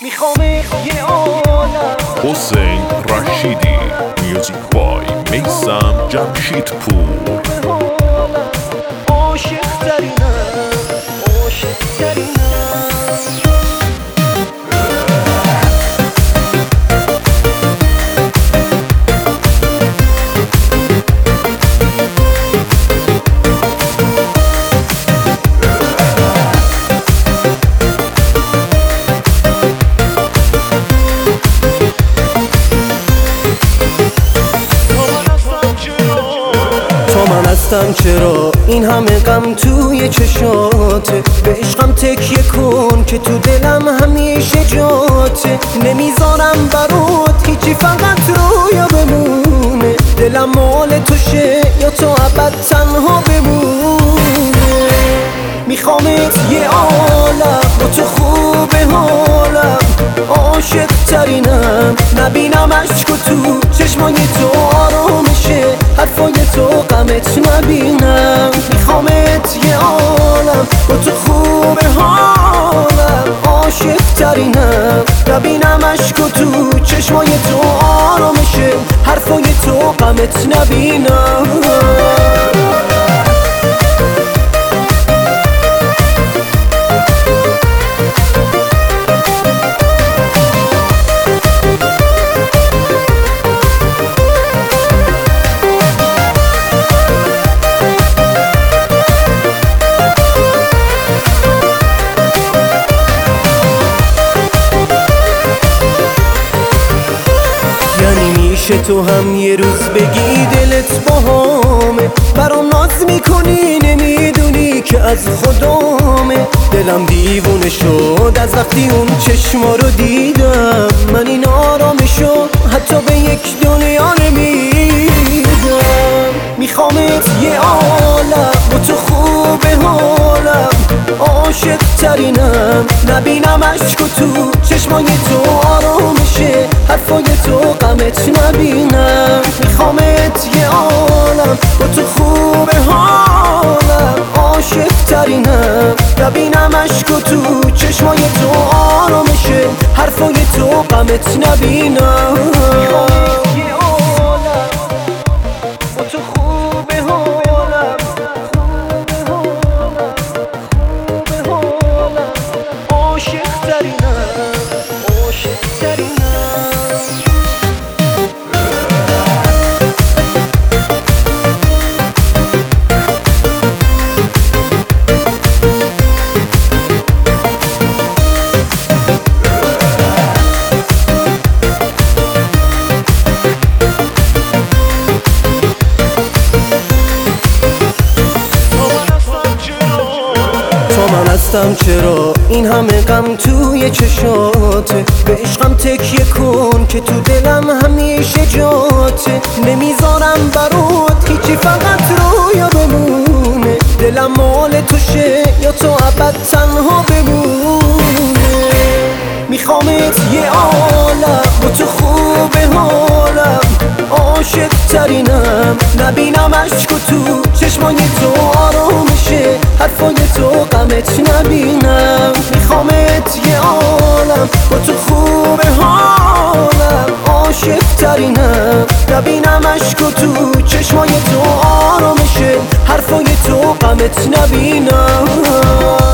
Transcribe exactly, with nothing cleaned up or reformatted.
میخوام یه عالم حسین رشیدی، میوزیک بای میثم جمشیدپور. عاشق ترینم، عاشق ترینم. چرا این همه غم توی چشاته؟ به عشقم تکیه کن که تو دلم همیشه جاته. نمیذارم برات هیچی، فقط رویا بمونه. دلم مال توشه یا تو ابد تنها بمونه. میخوامت یه عالم با تو خوبه حالم، عاشق ترینم. نبینم عشق و تو چشمای تو آرامشه، حرفای تو غمت نبینم. میخوامت یه عالم با تو خوبه حالم، عاشق ترینم. نبینم عشق و تو چشمای تو آرامشه، حرفای تو غمت نبینم. میشه تو هم یه روز بگی دلت باهامه، برام ناز میکنی نمیدونی که از خدامه. دلم دیوونه شد از وقتی اون چشما رو دیدم، من این آرامشو حتی به یک دنیا نمیدم. میخوامت یه عالم با تو خوبه حالم، عاشق ترینم. نبینم عشق و تو چشمای تو آرامشه، حرفای تو غمت نبینم. میخوامت یه عالم با تو خوبه حالم، عاشق ترینم. نبینم عشق و تو چشمای تو آرامشه، حرفای تو غمت نبینم. من هستم چرا این همه غم توی چشاته؟ به عشقم تکیه کن که تو دلم همیشه جاته. نمیذارم برات هیچی، فقط رویا بمونه. دلم مال توشه یا تو ابد تنها بمونه. میخوامت یه عالم با تو خوبه حالم، عاشق ترینم. نبینم عشق و تو چشمای تو آرامشه، حرفای تو غمت نبینم. میخوامت یه عالم با تو خوبه حالم، عاشق ترینم. نبینم عشق و تو چشمای تو آرامشه، حرفای تو غمت نبینم.